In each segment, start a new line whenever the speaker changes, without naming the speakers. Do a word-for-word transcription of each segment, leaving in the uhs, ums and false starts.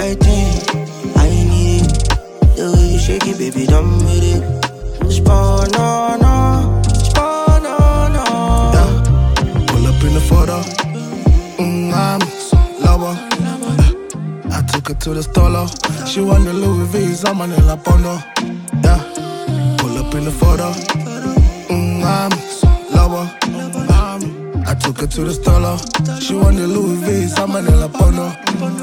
Bad thing, I need it. The way you shake it, baby, done with it. Spawn, no, no. Spawn, no, no.
Yeah, pull up in the photo. Mm, I'm lover. Uh, I took her to the stolo. She want the Louis V's, I'm on La Pondo. Yeah, pull up in the photo. Mm, I'm lover. Um, I took her to the stolo. She want the Louis V's, I'm on La Pondo.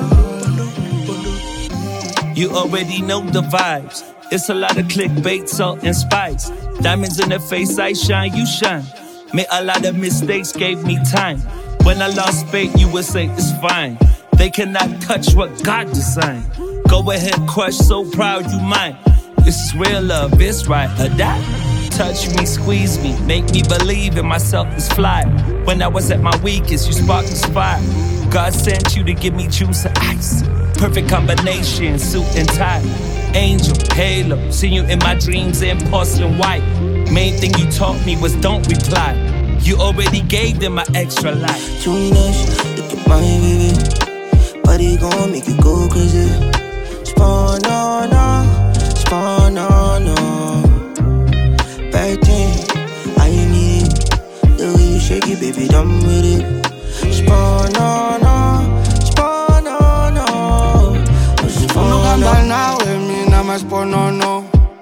You already know the vibes. It's a lot of clickbait, salt and spice. Diamonds in the face, I shine, you shine. Made a lot of mistakes, gave me time. When I lost faith, you would say it's fine. They cannot touch what God designed. Go ahead, crush, so proud you mine. This is real love, it's right or die. Touch me, squeeze me, make me believe in myself is fly. When I was at my weakest, you sparked the fire. God sent you to give me juice and ice. Perfect combination, suit and tie. Angel, halo, seen you in my dreams in porcelain white. Main thing you taught me was don't reply. You already gave them my extra life.
Too much, look at my baby. Body gon' make you go crazy. Spawn, no, no. Spawn, no, no. Bad thing, I need it. The way you shake it, baby, done with it. Spawn, no, no. Spawn, no, no. Spawn, no.
Ungahamba nawe mina maspono no.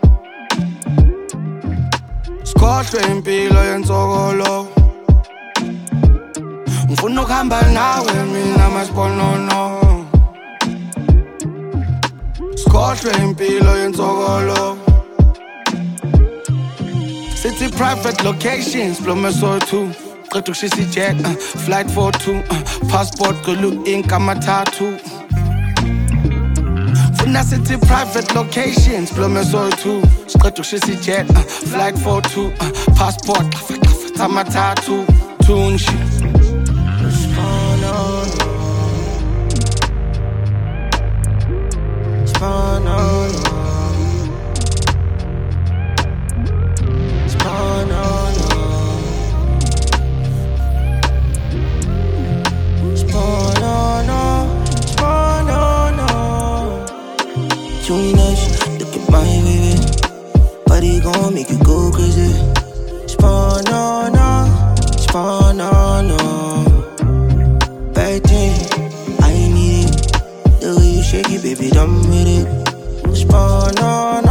Sikhohlwe impilo yensokolo. Ngifuna ukuhamba nawe mina maspono no. Sikhohlwe impilo yensokolo. City private locations, Blomme so two. Qeda ukushisa jet, uh, flight for two, uh, passport gulu ink amathathu. Funa city private locations, Blomme so two. Qeda ukushisa jet, uh, flight for two, uh, passport amathathu. Tunji.
Spawn, no, no. Spawn, no, no. Spawn, no, no. Spawn, no, no. Spawn, no, no. Too nice, look at my baby. Body gon' make you go crazy. Spawn, no, no. Spawn, no, no. Bad thing, I need it. The way you shake it, baby, done with it. Spawn, no, no.